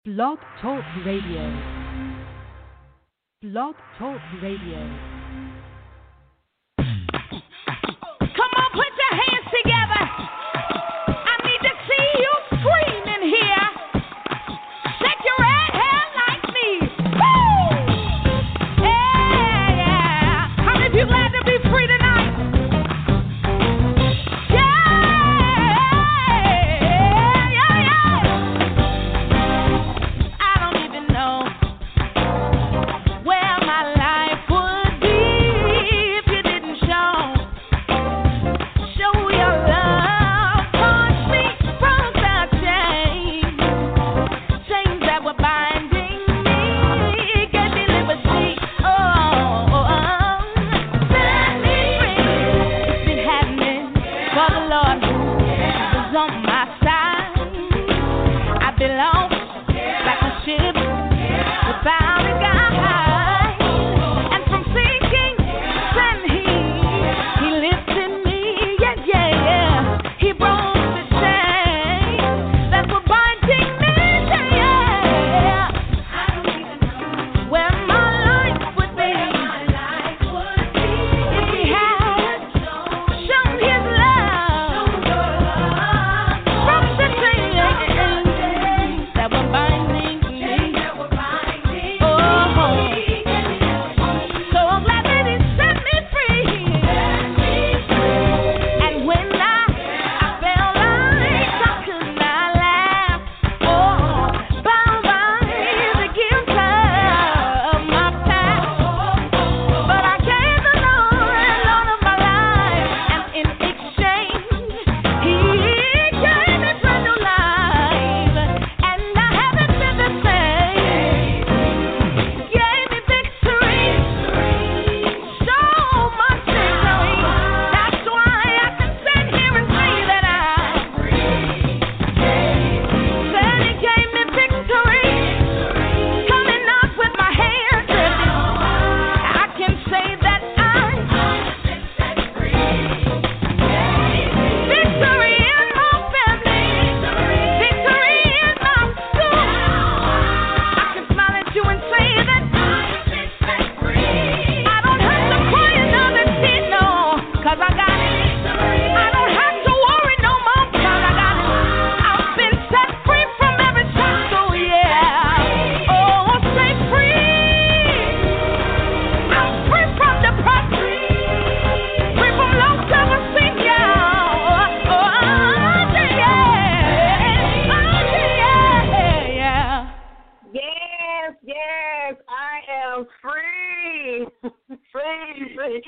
Blog Talk Radio. Blog Talk Radio. Come on, put your hands together. I need to see you screaming here. Shake your red hair like me. Woo! Yeah, yeah. How many of you glad to be free tonight? I don't even know where my life would be if you didn't show your love towards me from the chains that were binding me, gave me liberty. Set me free. It's been happening for the Lord who is on my side. I belong like a ship without a guide, and from sinking, then he lifted me, yeah. He broke the chains that were binding me, yeah. I don't even know where my life would be if he had shown his love from the chains that were binding me. So glad that he set me free. And when I felt like I could not laugh, bound by the guilt of my past, but I gave the Lord of my life, and in exchange, He gave me brand new life, and I haven't been the same. Gave me victory, so much victory. That's why I can stand here and say that I'm free. Said He gave me victory, coming up with my hands lifted. I can say that I've been set free. Victory in my family, victory in my soul. I can smile at you and say that I've been set free. I don't have to cry another tear, no, 'cause I got it. I don't have to worry no more, 'cause I got it. I've been set free from every shackle, yeah. Oh, set free. I'm free from depression, free from low self-esteem, yeah. Yeah. Yes, I am free. free.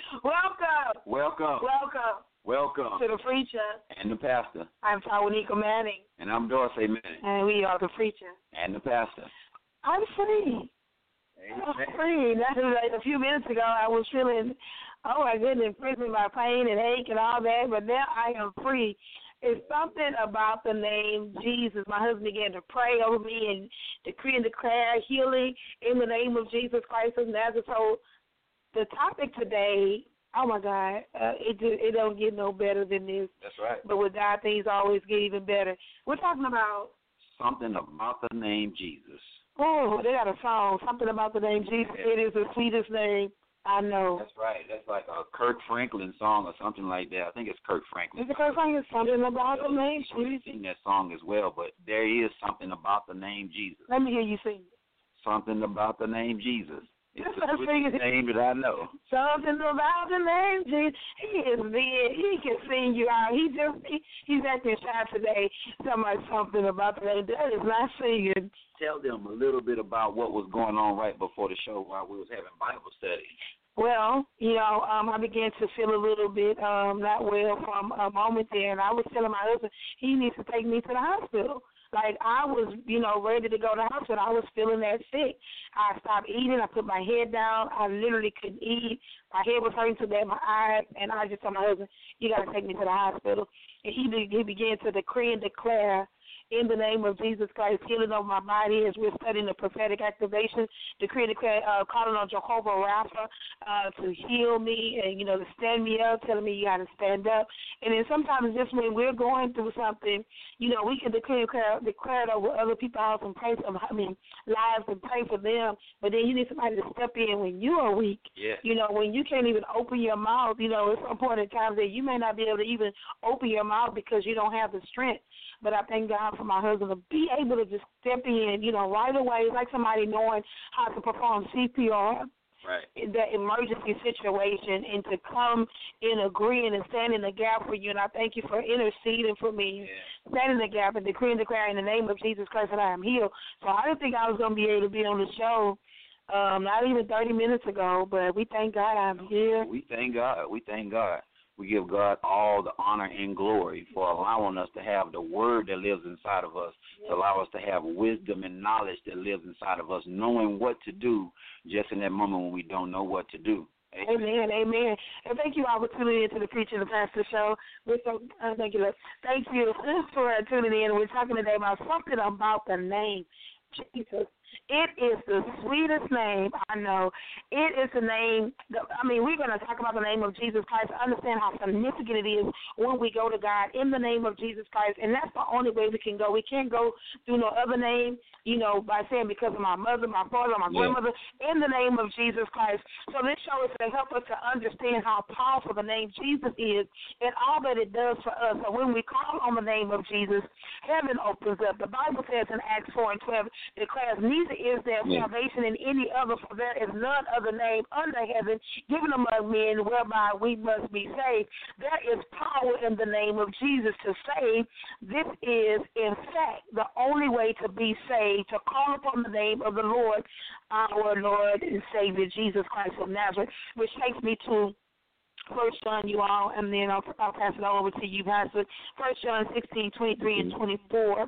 Welcome to the preacher. And the pastor. I'm Tawanika Manning, And I'm Dorsey Manning. and we are the preacher. And the pastor. I'm free. I'm free. That's like a few minutes ago, I was feeling, oh my goodness, prison by pain and ache and all that, but now I am free. It's something about the name Jesus. My husband began to pray over me and decree and declare healing in the name of Jesus Christ of Nazareth. So the topic today, oh my God, it don't get no better than this. That's right. But with God, things always get even better. We're talking about, Something about the name Jesus. oh, they got a song, something about the name Jesus. It is the sweetest name I know. That's right. That's like a Kirk Franklin song or something like that. I think it's Kirk Franklin. It's the first song is something about the name We Jesus. sing that song as well, but there is something about the name Jesus. Let me hear you sing it. Something about the name Jesus. It's the Let's sing sweetest it. name that I know. Something about the name Jesus. He is big. He can sing you out. He's acting shy today. Something about the name. That is not singing. Tell them a little bit about what was going on right before the show while we was having Bible study. Well, I began to feel a little bit not well from a moment there, and I was telling my husband he needs to take me to the hospital. Like, I was, ready to go to the hospital. I was feeling that sick. I stopped eating. I put my head down. I literally couldn't eat. My head was hurting so bad, my eyes, and I just told my husband, you got to take me to the hospital. And he began to decree and declare in the name of Jesus Christ, healing of my body as we're studying the prophetic activation, decree and declare, calling on Jehovah Rapha to heal me and, to stand me up, telling me you got to stand up. And then sometimes just when we're going through something, we can declare it over other people's house and pray for lives and pray for them. But then you need somebody to step in when you are weak. Yeah. When you can't even open your mouth. It's some point in time that you may not be able to even open your mouth because you don't have the strength. But I thank God for my husband to be able to just step in, right away. It's like somebody knowing how to perform CPR. Right. In that emergency situation, and to come in agreeing and stand in the gap for you. And I thank you for interceding for me, standing in the gap and decreeing and declaring in the name of Jesus Christ that I am healed. So I didn't think I was going to be able to be on the show not even 30 minutes ago, but we thank God I'm here. We thank God. We give God all the honor and glory for allowing us to have the word that lives inside of us, to allow us to have wisdom and knowledge that lives inside of us, knowing what to do just in that moment when we don't know what to do. Amen, amen. And thank you all for tuning in to the Preacher and the Pastor show. We're so thank you for tuning in. We're talking today about something about the name Jesus. It is the sweetest name I know. It is the name, we're going to talk about the name of Jesus Christ, understand how significant it is when we go to God in the name of Jesus Christ, and that's the only way we can go. We can't go through no other name, by saying because of my mother, my father, my grandmother, in the name of Jesus Christ. So this show is to help us to understand how powerful the name Jesus is and all that it does for us. So when we call on the name of Jesus, heaven opens up. The Bible says in Acts 4:12, declares, neither is there salvation in any other, for there is none other name under heaven given among men whereby we must be saved. There is power in the name of Jesus to save. This is, in fact, the only way to be saved, to call upon the name of the Lord, our Lord and Savior, Jesus Christ of Nazareth, which takes me to 1 John, you all, and then I'll pass it over to you, Pastor. 1 John 16:23 and 24.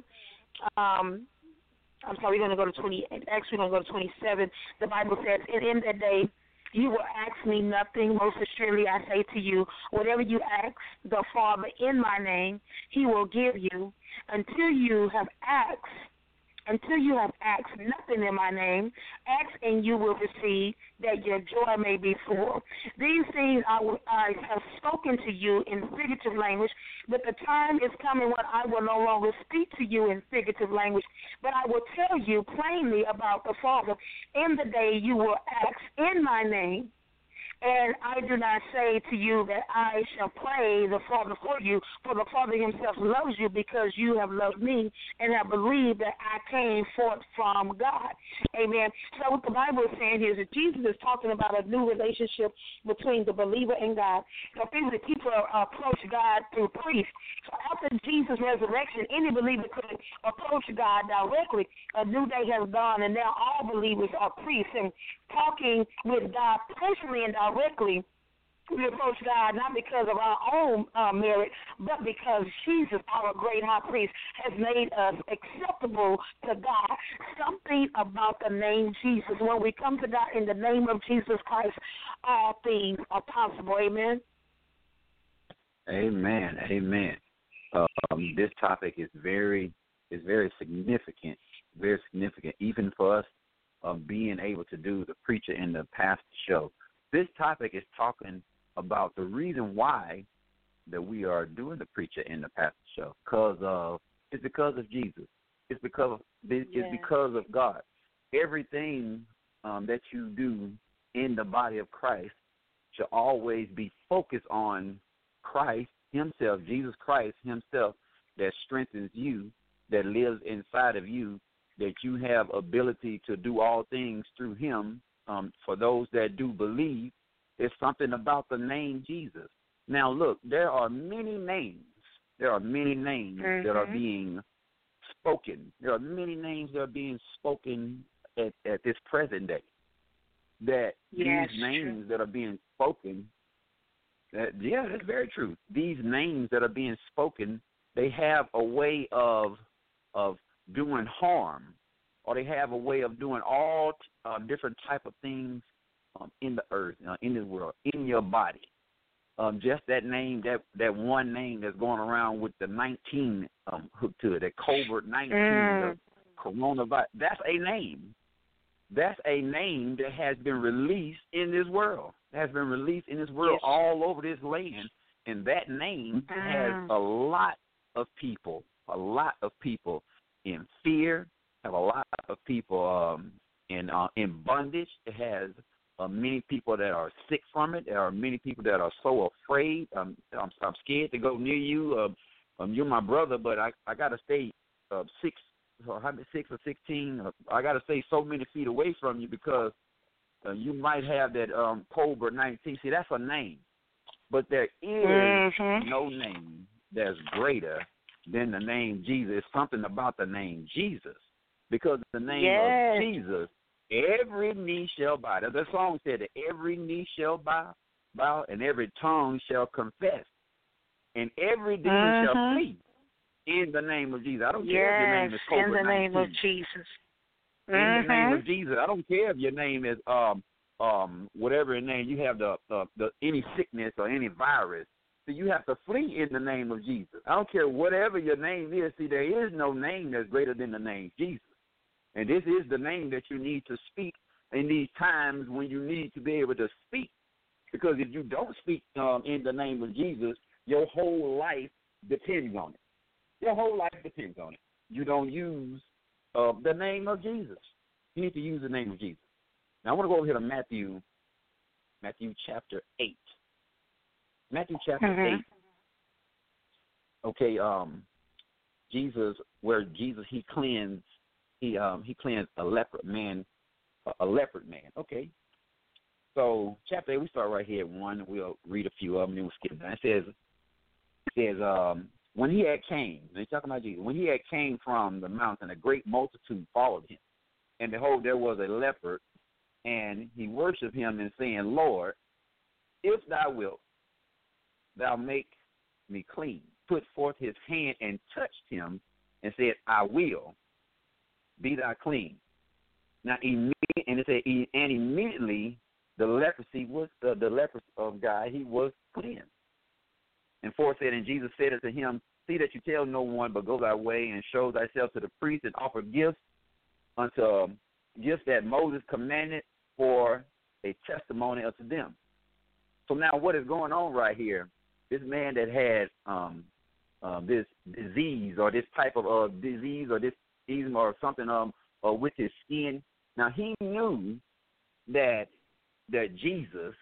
I'm sorry, we're going to go to 20. Actually, we're going to go to 27. The Bible says, and in that day you will ask me nothing. Most assuredly I say to you, whatever you ask the Father in my name, he will give you. Until you have asked nothing in my name, ask and you will receive, that your joy may be full. These things I have spoken to you in figurative language, but the time is coming when I will no longer speak to you in figurative language, but I will tell you plainly about the Father. In the day you will ask in my name. And I do not say to you that I shall pray the Father for you, for the Father himself loves you because you have loved me and have believed that I came forth from God. Amen. So what the Bible is saying here is that Jesus is talking about a new relationship between the believer and God. So people approach God through priests. So after Jesus' resurrection, any believer could approach God directly. A new day has dawned, and now all believers are priests and talking with God personally and directly. We approach God not because of our own merit, but because Jesus, our great high priest, has made us acceptable to God. Something about the name Jesus. When we come to God in the name of Jesus Christ, all things are possible. Amen? Amen. Amen. This topic is very significant, even for us being able to do the Preacher and the Pastor show. This topic is talking about the reason why that we are doing the Preacher and the Pastor show. It's because of Jesus. It's because of God. Everything that you do in the body of Christ should always be focused on Christ himself, Jesus Christ himself, that strengthens you, that lives inside of you, that you have ability to do all things through him. For those that do believe, there's something about the name Jesus. Now, look, there are many names. That are being spoken. There are many names that are being spoken at this present day. These names that are being spoken, that's very true. These names that are being spoken, they have a way of doing harm, or they have a way of doing all different type of things in the earth, in the world, in your body. just that name, that one name that's going around with the 19 hooked to it, that COVID-19, the coronavirus, that's a name. That's a name that has been released in this world. Has been released in this world all over this land, and that name has a lot of people in fear, have a lot of people in bondage. It has many people that are sick from it. There are many people that are so afraid. I'm scared to go near you. You're my brother, but I got to stay 6 or 16. I got to stay so many feet away from you because you might have that COVID-19. See, that's a name. But there is no name that's greater than the name Jesus. It's something about the name Jesus. Because the name of Jesus, every knee shall bow. The song said that every knee shall bow, and every tongue shall confess, and every demon shall flee in the name of Jesus. I don't care if your name is COVID-19. In the name of Jesus. In the name of Jesus. I don't care if your name is whatever your name. You have the any sickness or any virus. So you have to flee in the name of Jesus. I don't care whatever your name is. See, there is no name that's greater than the name Jesus. And this is the name that you need to speak in these times when you need to be able to speak. Because if you don't speak in the name of Jesus, your whole life depends on it. Your whole life depends on it. You don't use the name of Jesus. You need to use the name of Jesus. Now, I want to go over here to Matthew chapter 8. Matthew chapter 8. Okay, Jesus, he cleansed a leopard man. Okay. So chapter 8, we start right here at 1. We'll read a few of them, and then we'll skip down. It says, when he had came, they're talking about Jesus, when he had came from the mountain, a great multitude followed him. And behold, there was a leopard, and he worshipped him and saying, Lord, if thou wilt, thou make me clean. Put forth his hand and touched him and said, I will, be thou clean. Now, immediately the leprosy was, the leprosy of God, he was cleansed. And 4 said, and Jesus said unto him, see that you tell no one, but go thy way and show thyself to the priest and offer gifts gifts that Moses commanded for a testimony unto them. So now what is going on right here? This man that had this disease or this type of disease or this eczema or something with his skin. Now he knew that Jesus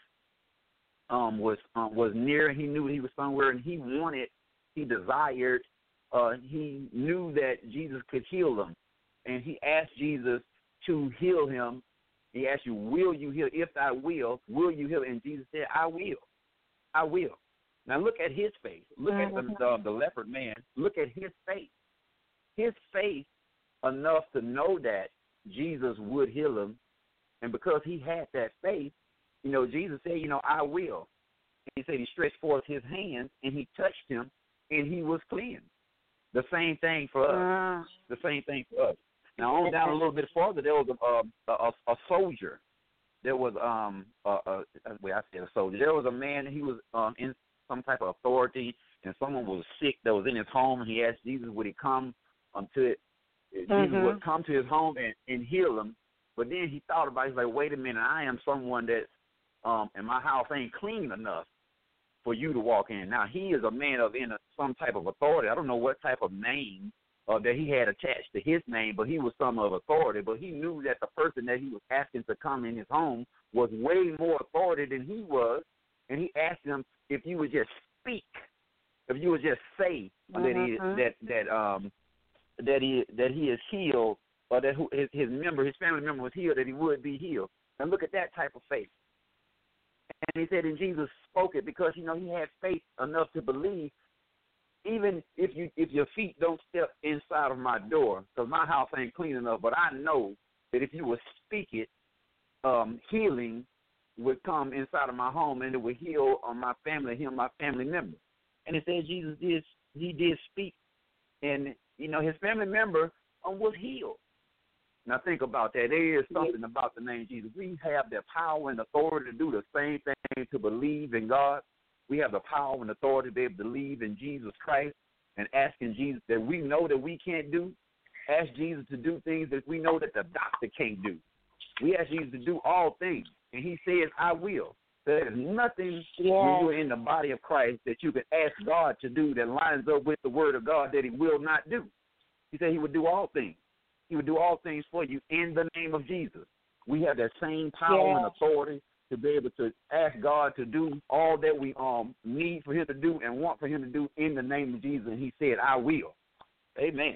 was near. He knew he was somewhere, and he desired. He knew that Jesus could heal him, and he asked Jesus to heal him. He asked you, will you heal? If I will you heal? And Jesus said, I will. I will. Now look at his face. Look at the leopard man. Look at his face. His face enough to know that Jesus would heal him. And because he had that faith, Jesus said, I will. And he said he stretched forth his hands and he touched him and he was cleansed. The same thing for us. The same thing for us. Now, on down a little bit farther, there was a soldier. There was a soldier. There was a man. He was in some type of authority, and someone was sick that was in his home. And he asked Jesus, would he come to it? Jesus would come to his home and heal him. But then he thought about it. He's like, wait a minute, I am someone that's and my house ain't clean enough for you to walk in. Now, he is a man of some type of authority. I don't know what type of name that he had attached to his name, but he was some of authority. But he knew that the person that he was asking to come in his home was way more authority than he was, and he asked him if you would just speak, if you would just say that he is healed, or that his family member was healed, that he would be healed. Now look at that type of faith. And he said, and Jesus spoke it because, he had faith enough to believe, even if your feet don't step inside of my door, because my house ain't clean enough, but I know that if you would speak it, healing would come inside of my home, and it would heal my family, heal my family member. And it said Jesus did speak, and, his family member was healed. Now think about that. There is something about the name Jesus. We have the power and authority to do the same thing, to believe in God. We have the power and authority to be able to believe in Jesus Christ and asking Jesus that we know that we can't do. Ask Jesus to do things that we know that the doctor can't do. We ask Jesus to do all things, and he says, I will. There is nothing when you're in the body of Christ that you can ask God to do that lines up with the word of God that he will not do. He said he would do all things. He would do all things for you in the name of Jesus. We have that same power and authority to be able to ask God to do all that we need for him to do and want for him to do in the name of Jesus. And he said, I will. Amen.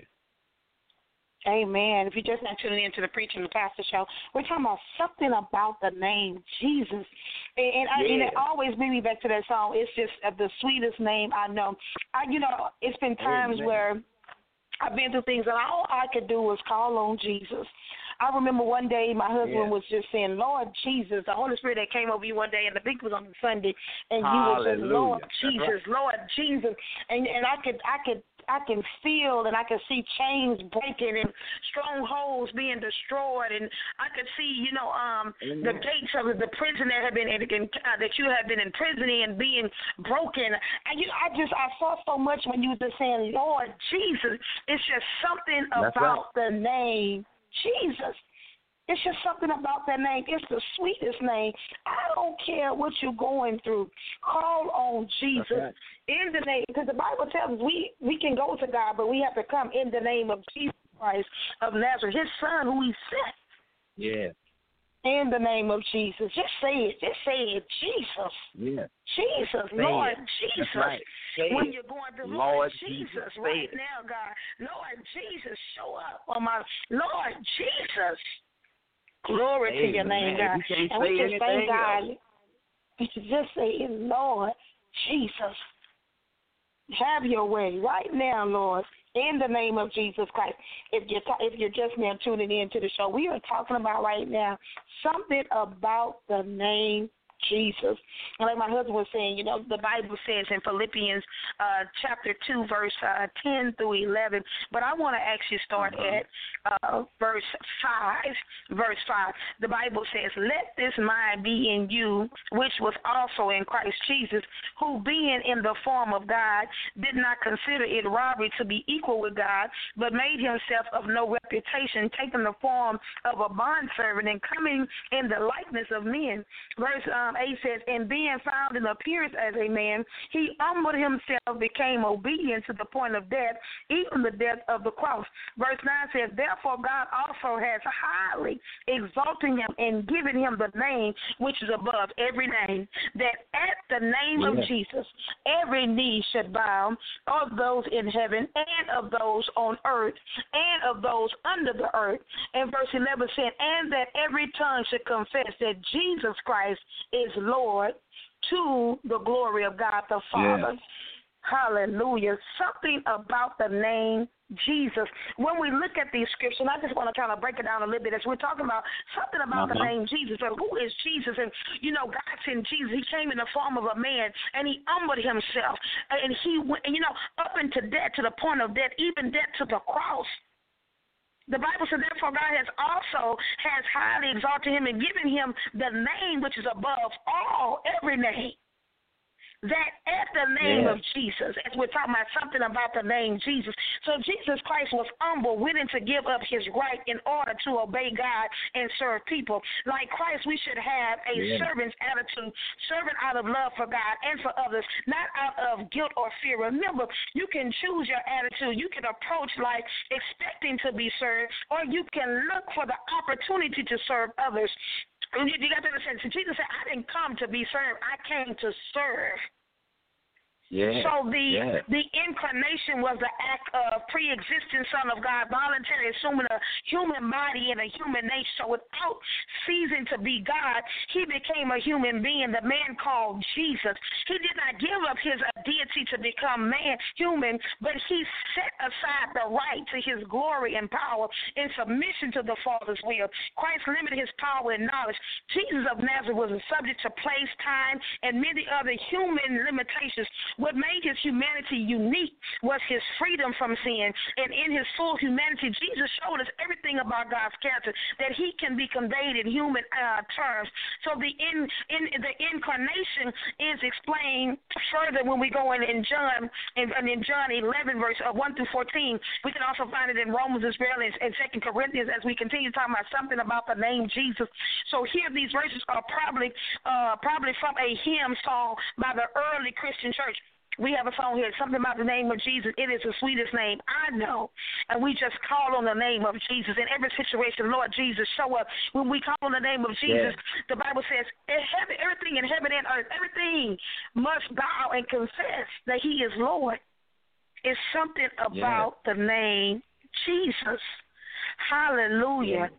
Amen. If you're just not tuning into the Preaching the Pastor show, we're talking about something about the name Jesus. And it always brings me back to that song. It's just the sweetest name I know. It's been times where I've been through things and all I could do was call on Jesus. I remember one day my husband was just saying, Lord Jesus, the Holy Spirit that came over you one day, and the big was on Sunday, and you were just, Lord Jesus, Lord Jesus, and I can feel and I can see chains breaking and strongholds being destroyed, and I could see, the gates of the prison that have been that you have been in prison in being broken. And I saw so much when you were just saying, Lord Jesus. It's just something about the name Jesus. It's just something about that name. It's the sweetest name. I don't care what you're going through. Call on Jesus in the name, because the Bible tells us we can go to God, but we have to come in the name of Jesus Christ of Nazareth, his son who he sent. Yeah. In the name of Jesus. Just say it. Just say it. Jesus. Yeah. Jesus. Say Lord it. Jesus. Right. When you're going through, Lord Jesus, right now, God. Lord Jesus, show up on my Lord Jesus. Glory to your name, God. And we just thank God. Just say, Lord Jesus, have your way right now, Lord, in the name of Jesus Christ. If you're just now tuning in to the show, we are talking about right now something about the name Jesus. And like my husband was saying, the Bible says in Philippians chapter 2, verse 10 through 11, but I want to actually start at verse 5. Verse 5, the Bible says, let this mind be in you, which was also in Christ Jesus, who being in the form of God, did not consider it robbery to be equal with God, but made himself of no reputation, taking the form of a bondservant and coming in the likeness of men. Verse 8 says, and being found in appearance as a man, he humbled himself, became obedient to the point of death, even the death of the cross. Verse 9 says, therefore God also has highly exalted him and given him the name which is above every name, that at the name of Jesus every knee should bow, of those in heaven and of those on earth and of those under the earth. And verse 11 said, and that every tongue should confess that Jesus Christ is Lord, to the glory of God the Father. Hallelujah. Something about the name Jesus. When we look at these scriptures, and I just want to kind of break it down a little bit as we're talking about something about the name Jesus. But who is Jesus? And, God sent Jesus. He came in the form of a man, and he humbled himself. And he went, up into death, to the point of death, even death to the cross. The Bible says, therefore, God has highly exalted him and given him the name which is above every name. That at the name of Jesus, as we're talking about something about the name Jesus. So Jesus Christ was humble, willing to give up his right in order to obey God and serve people. Like Christ, we should have a servant's attitude, serving out of love for God and for others, not out of guilt or fear. Remember, you can choose your attitude. You can approach life expecting to be served, or you can look for the opportunity to serve others. You got to understand. So Jesus said, I didn't come to be served. I came to serve. So the incarnation was the act of pre-existing Son of God, voluntarily assuming a human body and a human nature. So without ceasing to be God, he became a human being, the man called Jesus. He did not give up his deity to become human, but he set aside the right to his glory and power in submission to the Father's will. Christ limited his power and knowledge. Jesus of Nazareth was subject to place, time, and many other human limitations, What made his humanity unique was his freedom from sin. And in his full humanity, Jesus showed us everything about God's character that he can be conveyed in human terms. So the incarnation is explained further when we go in John 11, verse 1 through 14. We can also find it in Romans as well as in 2 Corinthians as we continue talking about something about the name Jesus. So here these verses are probably from a hymn song by the early Christian church. We have a song here, something about the name of Jesus. It is the sweetest name I know. And we just call on the name of Jesus in every situation. Lord Jesus, show up. When we call on the name of Jesus, the Bible says everything in heaven and earth, everything must bow and confess that he is Lord. It's something about the name Jesus. Hallelujah.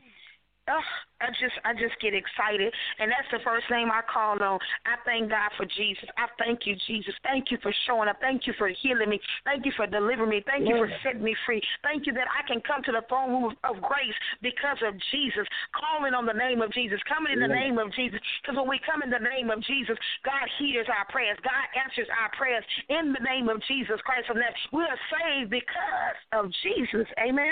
I just get excited, and that's the first name I call on. I thank God for Jesus. I thank you, Jesus. Thank you for showing up. Thank you for healing me. Thank you for delivering me. Thank you for setting me free. Thank you that I can come to the throne room of grace because of Jesus, calling on the name of Jesus, coming in the name of Jesus. Because when we come in the name of Jesus, God hears our prayers. God answers our prayers in the name of Jesus Christ of Nazareth. We are saved because of Jesus. Amen?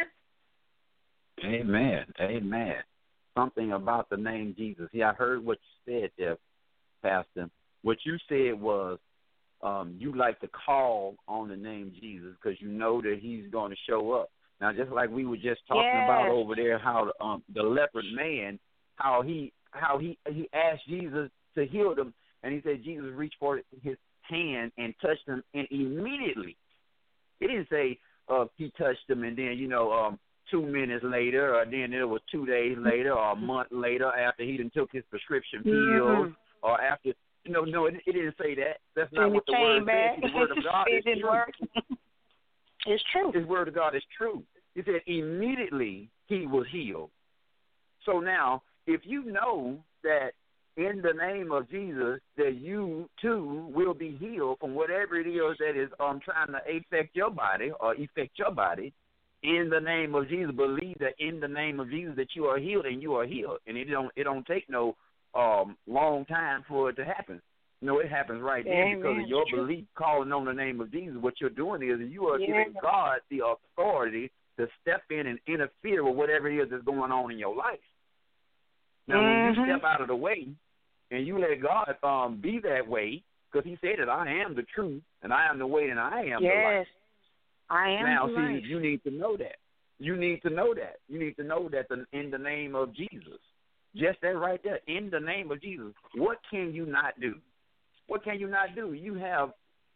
Amen. Amen. Something about the name Jesus. Yeah, I heard what you said there, Pastor. What you said was you like to call on the name Jesus because you know that he's going to show up. Now, just like we were just talking about over there, how the leopard man, how he asked Jesus to heal them, and he said Jesus reached for his hand and touched him, and immediately, he didn't say he touched him and then 2 minutes later, or then it was 2 days later, or a month later after he done took his prescription pills, or after, no, it didn't say that. That's not what the word says. The word of God is true. It's true. His word of God is true. He said immediately he was healed. So now, if you know that in the name of Jesus that you too will be healed from whatever it is that is trying to affect your body or affect your body, in the name of Jesus, believe that in the name of Jesus that you are healed and you are healed. And it don't take no long time for it to happen. No, it happens right there because of your belief calling on the name of Jesus. What you're doing is you are giving God the authority to step in and interfere with whatever it is that's going on in your life. Now, when you step out of the way and you let God be that way, because he said that I am the truth and I am the way and I am the life. I am now, life. See, you need to know that. You need to know that. You need to know that in the name of Jesus. Just that right there, in the name of Jesus. What can you not do? What can you not do? You have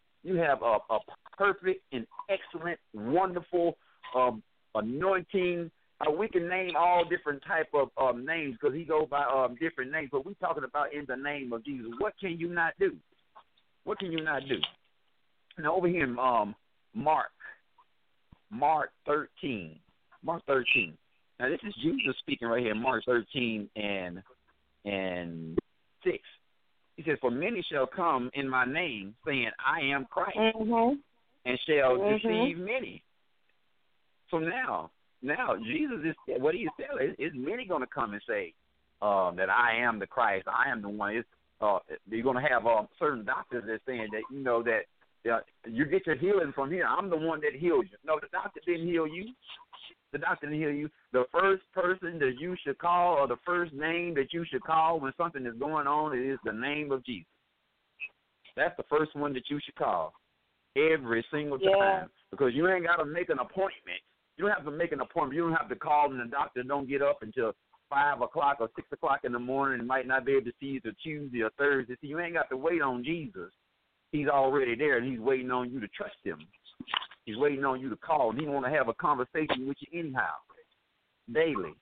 a perfect and excellent, wonderful anointing. We can name all different type of names because he goes by different names, but we're talking about in the name of Jesus. What can you not do? What can you not do? Now, over here in Mark 13. Mark 13. Now, this is Jesus speaking right here, Mark 13 and 6. He says, for many shall come in my name, saying, I am Christ, and shall deceive many. So now Jesus is what he is telling is many going to come and say that I am the Christ, I am the one. You're going to have certain doctors that saying that, that you get your healing from here. I'm the one that healed you. No, the doctor didn't heal you. The doctor didn't heal you. The first person that you should call or the first name that you should call when something is going on is the name of Jesus. That's the first one that you should call every single time because you ain't got to make an appointment. You don't have to make an appointment. You don't have to call and the doctor don't get up until 5 o'clock or 6 o'clock in the morning and might not be able to see you till Tuesday or Thursday. See, you ain't got to wait on Jesus. He's already there, and he's waiting on you to trust him. He's waiting on you to call, and he want to have a conversation with you anyhow, daily.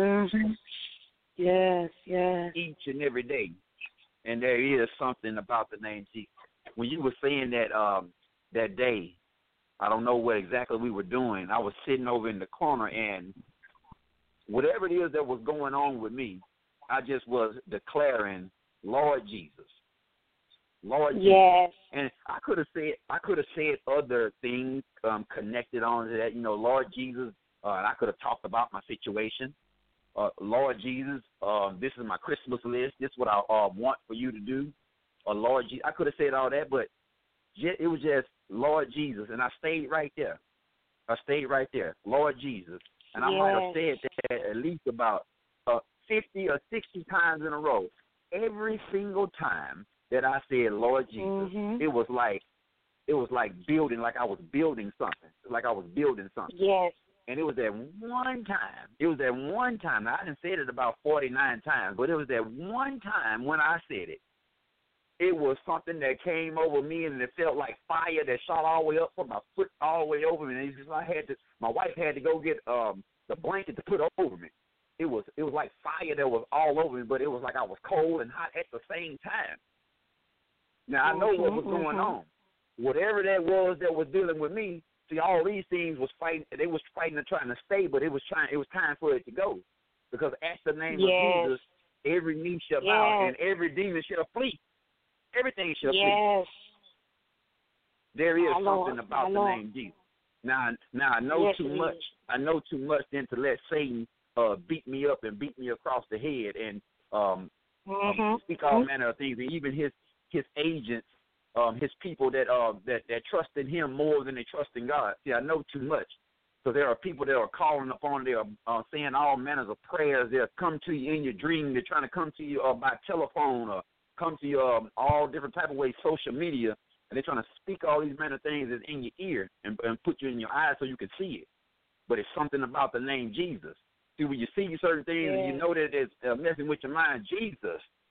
Yes. Each and every day. And there is something about the name Jesus. When you were saying that day, I don't know what exactly we were doing. I was sitting over in the corner, and whatever it is that was going on with me, I just was declaring, Lord Jesus. Lord Jesus. And I could have said other things connected on to that. Lord Jesus, and I could have talked about my situation. Lord Jesus, this is my Christmas list. This is what I want for you to do. Lord Jesus, I could have said all that, but It was just Lord Jesus, and I stayed right there. Lord Jesus. And I might have said that at least about 50 or 60 times in a row. Every single time that I said Lord Jesus, it was like building, like I was building something. Yes. And it was that one time. Now, I didn't say it about 49 times, but it was that one time when I said it. It was something that came over me, and it felt like fire that shot all the way up from my foot all the way over me. And it's just, my wife had to go get the blanket to put over me. It was like fire that was all over me, but it was like I was cold and hot at the same time. Now, I know what was going on. Whatever that was dealing with me, see, all these things was fighting. They was fighting and trying to stay, but it was time for it to go. Because at the name of Jesus, every knee shall bow and every demon shall flee. Everything shall flee. There is something about the name Jesus. Now I know too much. I know too much then to let Satan beat me up and beat me across the head and speak all manner of things. And even his agents, his people that trust in him more than they trust in God. See, I know too much. So there are people that are calling upon, they are saying all manners of prayers. They'll come to you in your dream. They're trying to come to you by telephone or come to you all different type of ways, social media, and they're trying to speak all these manner of things that's in your ear and put you in your eyes so you can see it. But it's something about the name Jesus. See, when you see certain things and you know that it's messing with your mind, Jesus.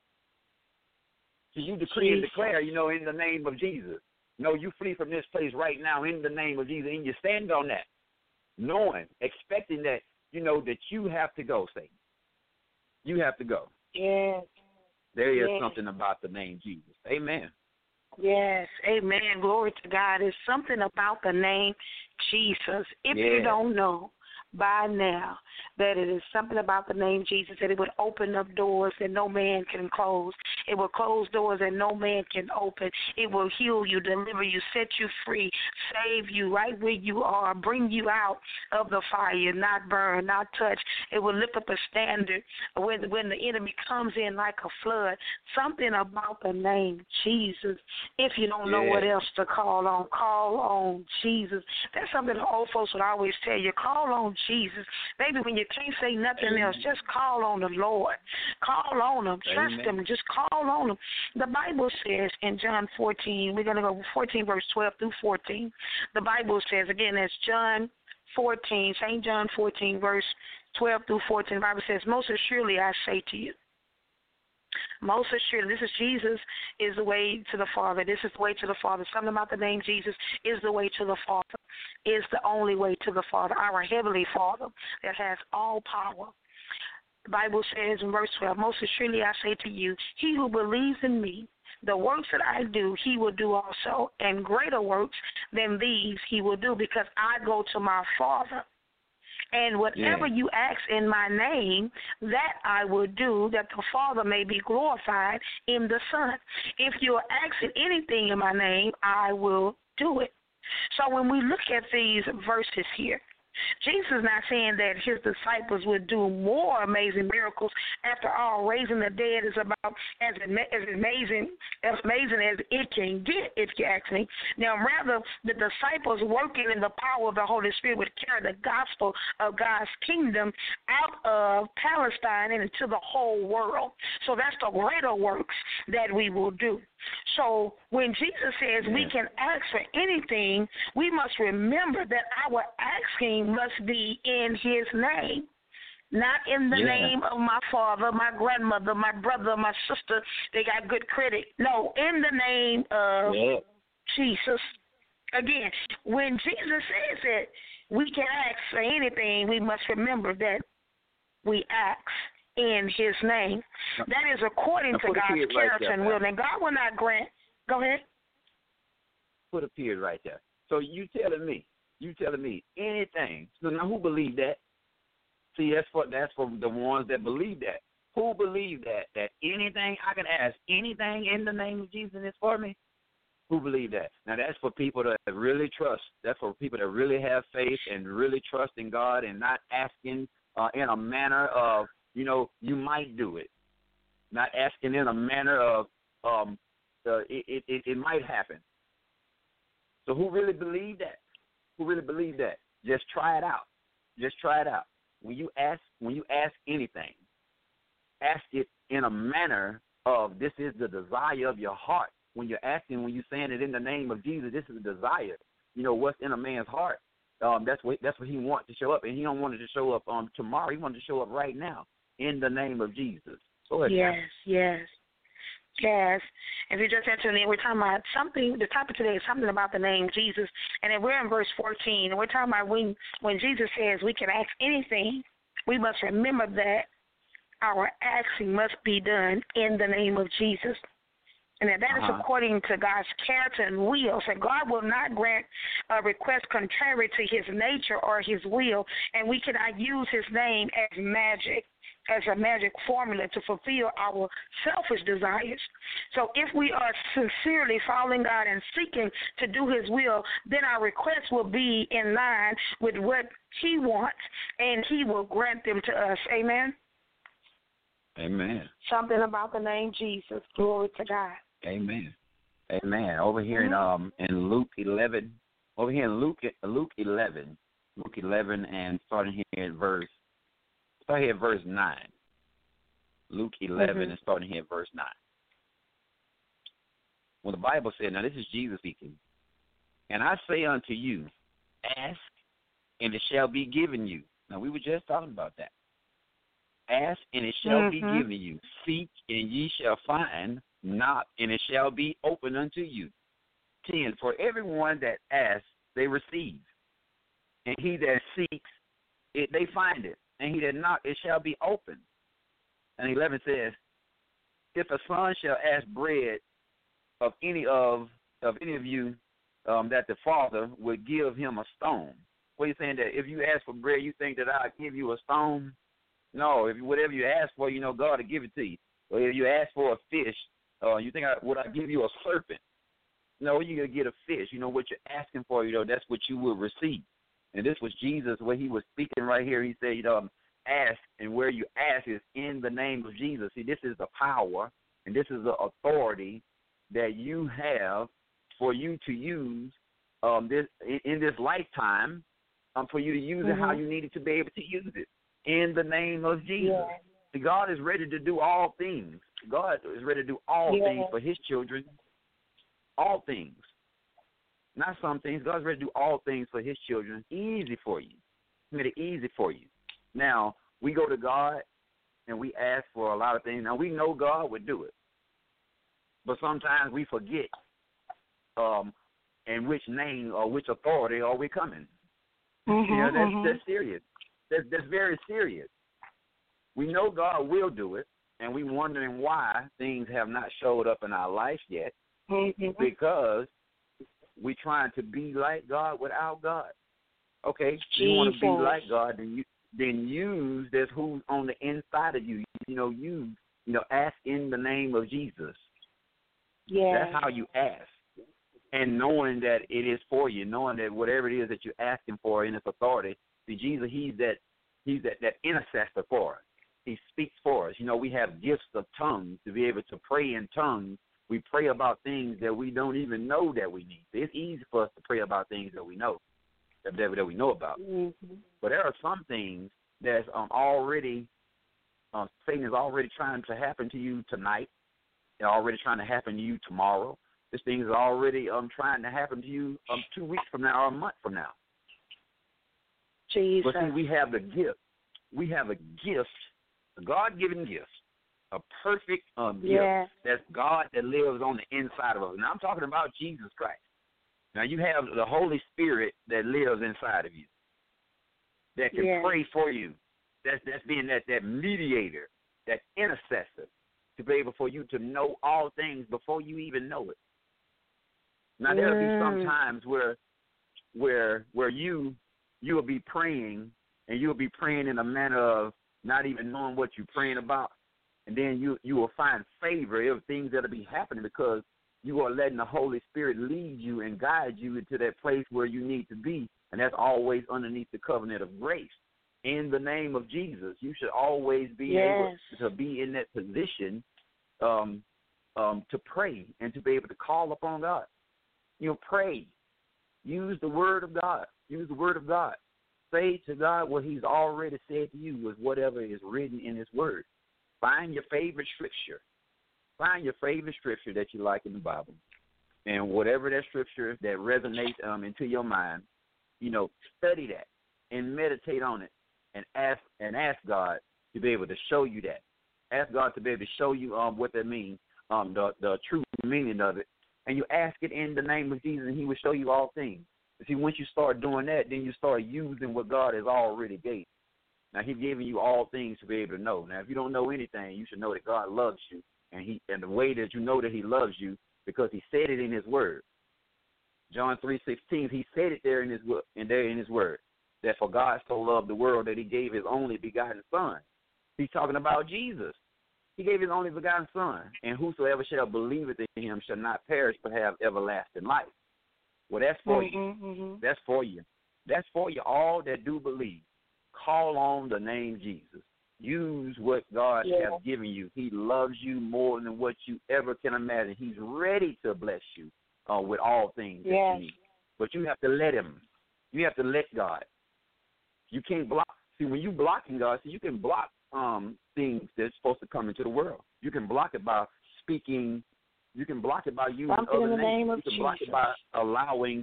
So you decree and declare, in the name of Jesus. No, you flee from this place right now in the name of Jesus, and you stand on that, knowing, expecting that, that you have to go, Satan. You have to go. Yes. There is something about the name Jesus. Amen. Yes, amen. Glory to God. There's something about the name Jesus. If you don't know by now that it is something about the name Jesus, that it would open up doors that no man can close. It will close doors that no man can open. It will heal you, deliver you, set you free, save you right where you are, bring you out of the fire, not burn, not touch. It will lift up a standard when the enemy comes in like a flood. Something about the name Jesus. If you don't know what else to call on Jesus. That's something the old folks would always tell you. Call on Jesus. Maybe when you can't say nothing else, just call on the Lord. Call on him. Trust him. Just call on him. The Bible says in John 14, we're going to go 14 verse 12 through 14. The Bible says, again, that's John 14, St. John 14 verse 12 through 14. The Bible says, most assuredly I say to you, most assuredly, this is Jesus is the way to the Father. This is the way to the Father. Something about the name Jesus is the way to the Father, is the only way to the Father, our Heavenly Father that has all power. The Bible says in verse 12, most assuredly I say to you, he who believes in me, the works that I do, he will do also, and greater works than these he will do, because I go to my Father. And whatever you ask in my name, that I will do, that the Father may be glorified in the Son. If you're asking anything in my name, I will do it. So when we look at these verses here, Jesus is not saying that his disciples would do more amazing miracles. After all, raising the dead is about as amazing as it can get, if you ask me. Now, rather, the disciples working in the power of the Holy Spirit would carry the gospel of God's kingdom out of Palestine and into the whole world. So that's the greater works that we will do. So when Jesus says we can ask for anything, we must remember that our asking must be in his name, not in the name of my father, my grandmother, my brother, my sister. They got good credit. No, in the name of Jesus. Again, when Jesus says that we can ask for anything, we must remember that we ask in his name. That is according to God's character and will. And God will not grant. Go ahead. Put a period right there. So you telling me anything. So now who believe that? See, that's for the ones that believe that. Who believe that anything I can ask, anything in the name of Jesus is for me? Who believe that? Now that's for people that really trust. That's for people that really have faith and really trust in God and not asking in a manner of, you might do it. Not asking in a manner of it might happen. So who really believed that? Who really believed that? Just try it out. Just try it out. When you ask anything, ask it in a manner of this is the desire of your heart. When you're asking, when you're saying it in the name of Jesus, this is the desire. You know what's in a man's heart. That's what he wants to show up, and he don't want it to show up tomorrow. He wants to show up right now in the name of Jesus. Go ahead. Yes. If you're just entering in, we're talking about something. The topic today is something about the name Jesus, and then we're in verse 14, and we're talking about when Jesus says we can ask anything, we must remember that our asking must be done in the name of Jesus. And that is according to God's character and will. So God will not grant a request contrary to his nature or his will, and we cannot use his name as a magic formula to fulfill our selfish desires. So if we are sincerely following God and seeking to do his will, then our requests will be in line with what he wants, and he will grant them to us. Amen? Amen. Something about the name Jesus. Glory to God. Amen. Over here in Luke 11, Luke 11, and starting here at verse 9. Luke 11 and starting here at verse 9. Well, the Bible said, now this is Jesus speaking, and I say unto you, ask, and it shall be given you. Now, we were just talking about that. Ask, and it shall be given you. Seek, and ye shall find. Knock, and it shall be open unto you. 10, for everyone that asks, they receive. And he that seeks, they find it. And he that knocks, it shall be open. And 11 says, if a son shall ask bread of any of you, that the father would give him a stone. What are you saying, that if you ask for bread, you think that I'll give you a stone? No, whatever you ask for, you know God will give it to you. Or if you ask for a fish, you think would I give you a serpent? No, you're going to get a fish. You know what you're asking for, that's what you will receive. And this was Jesus, where he was speaking right here. He said, ask, and where you ask is in the name of Jesus. See, this is the power, and this is the authority that you have for you to use this in this lifetime, for you to use it how you need it to be able to use it in the name of Jesus. Yeah. See, God is ready to do all things. God is ready to do all things for his children. All things. Not some things. God's ready to do all things for his children. Easy for you. He made it easy for you. Now, we go to God and we ask for a lot of things. Now, we know God would do it. But sometimes we forget in which name or which authority are we coming. That's serious. That's very serious. We know God will do it, and we're wondering why things have not showed up in our life yet, because we're trying to be like God without God. Okay, you want to be like God, then use this who's on the inside of you. Ask in the name of Jesus. Yeah, that's how you ask, and knowing that it is for you, knowing that whatever it is that you're asking for in His authority. See, Jesus, He's that intercessor for us. He speaks for us. We have gifts of tongues to be able to pray in tongues. We pray about things that we don't even know that we need. It's easy for us to pray about things that we know, that we know about. But there are some things that's already, Satan is already trying to happen to you tonight. They're already trying to happen to you tomorrow. This thing is already trying to happen to you 2 weeks from now or a month from now. Jesus. But see, we have the gift. We have a gift, a God-given gift, a perfect gift. That's God that lives on the inside of us. Now, I'm talking about Jesus Christ. Now, you have the Holy Spirit that lives inside of you, that can pray for you. That's being that mediator, that intercessor, to be able for you to know all things before you even know it. Now, there'll be some times where you will be praying, and you'll be praying in a manner of not even knowing what you're praying about. And then you will find favor of things that will be happening because you are letting the Holy Spirit lead you and guide you into that place where you need to be. And that's always underneath the covenant of grace. In the name of Jesus, you should always be able to be in that position to pray and to be able to call upon God. Pray. Use the word of God. Use the word of God. Say to God what he's already said to you with whatever is written in his word. Find your favorite scripture. Find your favorite scripture that you like in the Bible. And whatever that scripture that resonates into your mind, study that and meditate on it and ask God to be able to show you that. Ask God to be able to show you what that means, the true meaning of it. And you ask it in the name of Jesus, and he will show you all things. See, once you start doing that, then you start using what God has already gave. Now, he's giving you all things to be able to know. Now, if you don't know anything, you should know that God loves you. And the way that you know that he loves you, because he said it in his word. John 3:16, he said it there in his word, that for God so loved the world that he gave his only begotten son. He's talking about Jesus. He gave his only begotten son, and whosoever shall believe in him shall not perish but have everlasting life. Well, that's for you. Mm-hmm. That's for you. That's for you, all that do believe. Call on the name Jesus. Use what God has given you. He loves you more than what you ever can imagine. He's ready to bless you with all things that you need. But you have to let him. You have to let God. You can't block. See, when you blocking God, you can block things that's supposed to come into the world. You can block it by speaking. You can block it by using other names. You can block it by allowing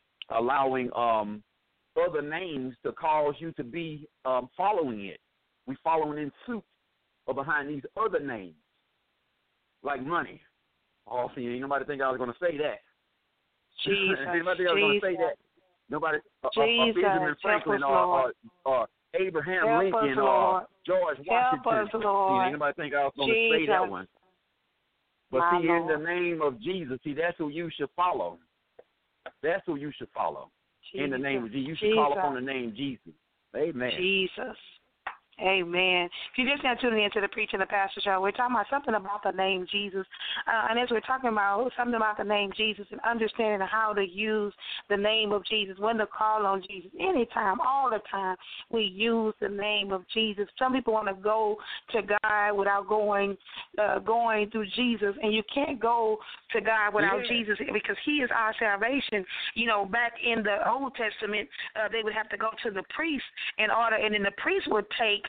other names to cause you to be following it. We following in suit or behind these other names, like money. Oh, see, ain't nobody think I was going to say that. Jesus. Anybody think I was going to say that? Nobody. Benjamin Franklin or Abraham Lincoln or George Washington. See, anybody think I was going to say that one? But see, in the name of Jesus, see, that's who you should follow. That's who you should follow. Jesus. In the name of Jesus. You should call upon the name Jesus. Amen. Jesus. Amen. If you just now tuning into the Preach and the Pastor Show, we're talking about something about the name Jesus. And as we're talking about something about the name Jesus and understanding how to use the name of Jesus, when to call on Jesus, anytime, all the time, we use the name of Jesus. Some people want to go to God without going through Jesus, and you can't go to God without Jesus because he is our salvation. Back in the Old Testament, they would have to go to the priest in order, and then the priest would take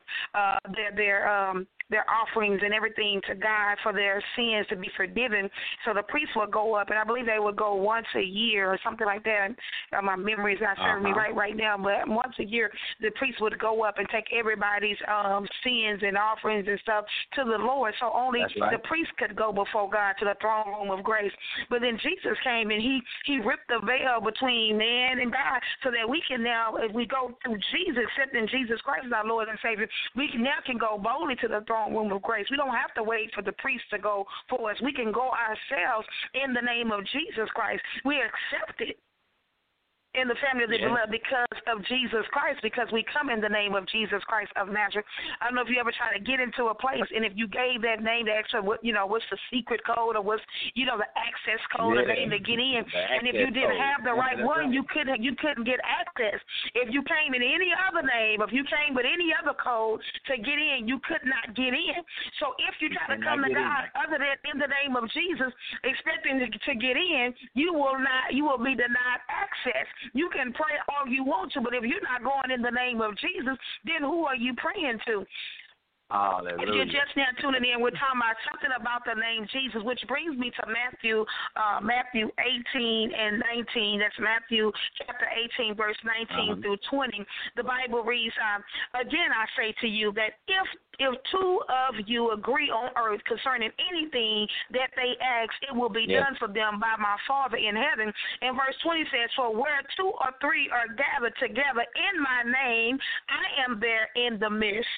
their offerings and everything to God for their sins to be forgiven. So the priest would go up, and I believe they would go once a year or something like that. My memory is not serving me right now, but once a year the priest would go up and take everybody's sins and offerings and stuff to the Lord. So only the priest could go before God to the throne room of grace. But then Jesus came and he ripped the veil between man and God so that we can now, if we go through Jesus, accepting Jesus Christ as our Lord and Savior, we can go boldly to the throne room of grace. We don't have to wait for the priest to go for us. We can go ourselves in the name of Jesus Christ. We accept it in the family of the beloved because of Jesus Christ, because we come in the name of Jesus Christ of Nazareth. I don't know if you ever try to get into a place, and if you gave that name the extra, what's the secret code or what's, the access code or name to get in, and if you didn't have the right one, you couldn't get access. If you came in any other name, if you came with any other code to get in, you could not get in. So if you try to come to God other than in the name of Jesus, expecting to get in, you will be denied access. You can pray all you want to, but if you're not going in the name of Jesus, then who are you praying to? Hallelujah. If you're just now tuning in, we're talking about something about the name Jesus, which brings me to Matthew 18 and 19. That's Matthew chapter 18, verse 19 through 20. The Bible reads, again I say to you that if two of you agree on earth concerning anything that they ask, it will be done for them by my Father in heaven. And verse 20 says, for where 2 or 3 are gathered together in my name, I am there in the midst.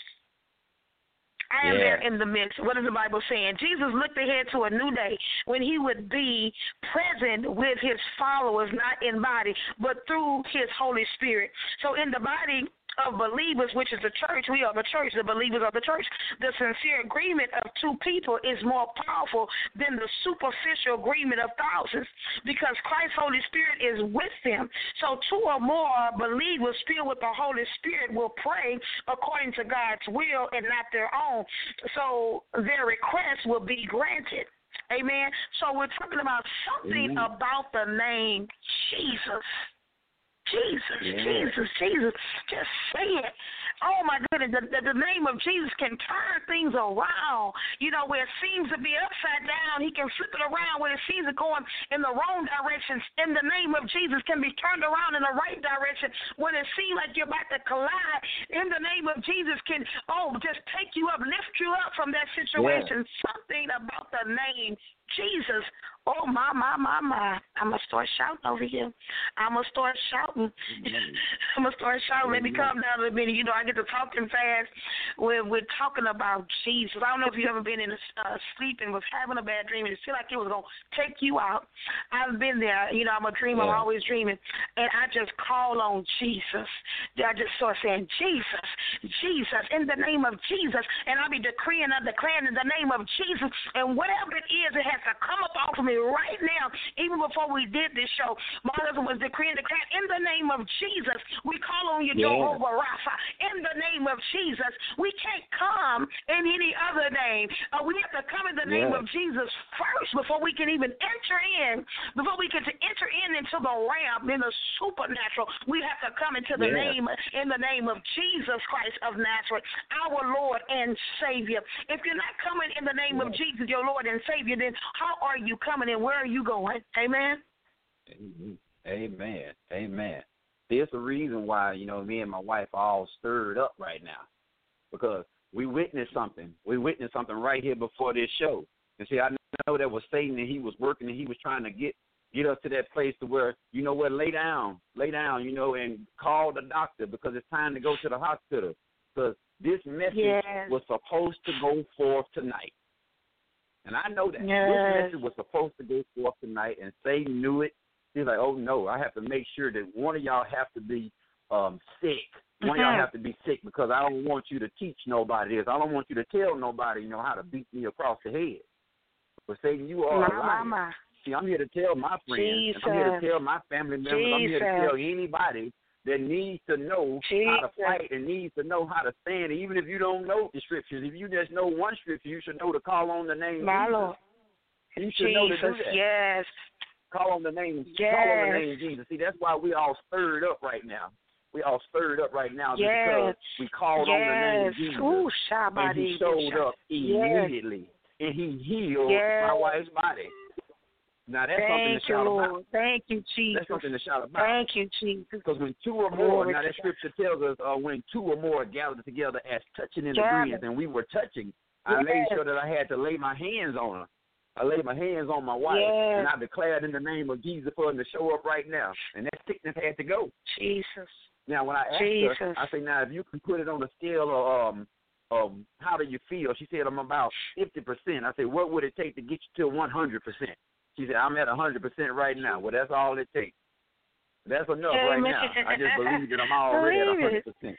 I am there in the midst. What is the Bible saying? Jesus looked ahead to a new day when he would be present with his followers, not in body, but through his Holy Spirit. So in the body of believers, which is the church, we are the church, the believers of the church, the sincere agreement of 2 people is more powerful than the superficial agreement of thousands because Christ's Holy Spirit is with them. So 2 or more believers filled with the Holy Spirit will pray according to God's will and not their own. So their requests will be granted. Amen. So we're talking about something about the name Jesus. Jesus, Yeah. Jesus, Jesus. Just say it. Oh, my goodness. The name of Jesus can turn things around. You know, where it seems to be upside down, he can flip it around. Where it seems to going in the wrong direction, in the name of Jesus, can be turned around in the right direction. When it seems like you're about to collide, in the name of Jesus can, just take you up, lift you up from that situation. Yeah. Something about the name Jesus. Oh, my. I'm going to start shouting over here. I'm going to start shouting. I'm going to start shouting. Let me calm down a minute. You know, I get to talking fast. We're talking about Jesus. I don't know if you've ever been in sleep and was having a bad dream and it feel like it was going to take you out. I've been there. You know, I'm a dreamer. I'm always dreaming. And I just call on Jesus. I just start saying, Jesus, Jesus, in the name of Jesus. And I'll be decreeing and declaring in the name of Jesus. And whatever it is, it has to come up off of me right now. Even before we did this show, my husband was decreeing and declaring in the name of Jesus. We call on you, Jehovah Rapha. In the name of Jesus. We can't come in any other name. We have to come in the name of Jesus first before we can even enter in. Before we can enter into the realm, in the supernatural, we have to come into the name, in the name of Jesus Christ of Nazareth, our Lord and Savior. If you're not coming in the name of Jesus, your Lord and Savior, then how are you coming and where are you going? Amen? Amen. Amen. There's a reason why, you know, me and my wife are all stirred up right now, because we witnessed something. We witnessed something right here before this show. And see, I know that was Satan, and he was working, and he was trying to get us to that place to where, you know what, lay down, you know, and call the doctor because it's time to go to the hospital. Because this message was supposed to go forth tonight. And I know that. This message was supposed to go forth tonight, and Satan knew it. He's like, oh, no, I have to make sure that one of y'all have to be sick. One of y'all have to be sick because I don't want you to teach nobody this. I don't want you to tell nobody, you know, how to beat me across the head. But Satan, you are a liar. See, I'm here to tell my friends, and I'm here to tell my family members, I'm here to tell anybody that needs to know how to fight and needs to know how to stand. Even if you don't know the scriptures, if you just know one scripture, you should know to call on the name of Jesus. You should know to do that. Yes. Call on the name. Call on the name of Jesus. See, that's why we all stirred up right now. We all stirred up right now because we called on the name of Jesus. Ooh, and he showed up immediately, and he healed my wife's body. Now, that's something to shout about. Thank you, Jesus. That's something to shout about. Thank you, Jesus. Because when two or more, now that scripture tells us when two or more are gathered together as touching in agreement, and we were touching, I made sure that I had to lay my hands on her. I laid my hands on my wife, and I declared in the name of Jesus for him to show up right now. And that sickness had to go. Jesus. Now, when I asked her, I said, now, if you can put it on a scale of how do you feel? She said, I'm about 50%. I said, what would it take to get you to 100%? She said, I'm at 100% right now. Well, that's all it takes. That's enough right now. I just believe that I'm already at 100%.